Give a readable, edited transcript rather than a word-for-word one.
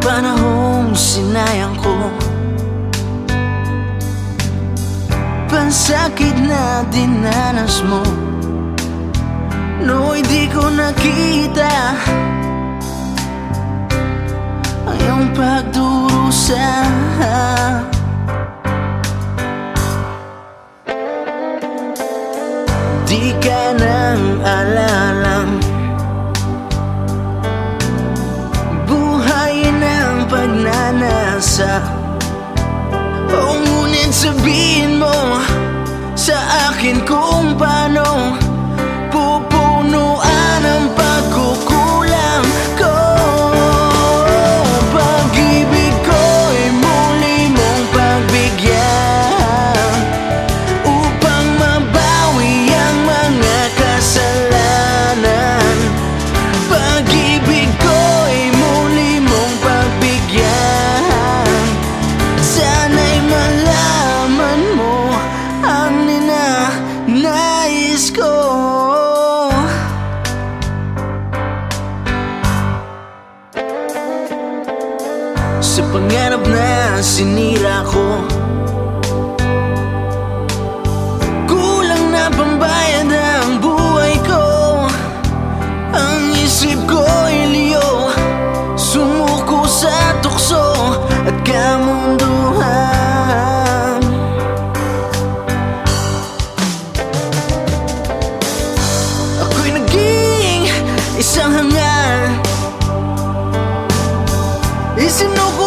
panahong sinayang ko, pansakit na dinanas mo, no, hindi ko nakita ang iyong pagdurusa. Di ka nang alalang buhay ng pagnanasa. O ngunit sabihin mo sa akin kung paano pupunuan ang pagkukulang ko. Pag-ibig ko'y muli mong pagbigyan upang mabawi ang mga kasalanan. Pag-ibig ko'y muli mong pagbigyan. Sana'y malaman mo ang ninanais ko. Sa pangarap na sinira ko, kulang na pambayad ang buhay ko. Ang isip ko'y liyo, sumuko sa tukso at kamunduhan. Ako'y naging isang hangal, isinuko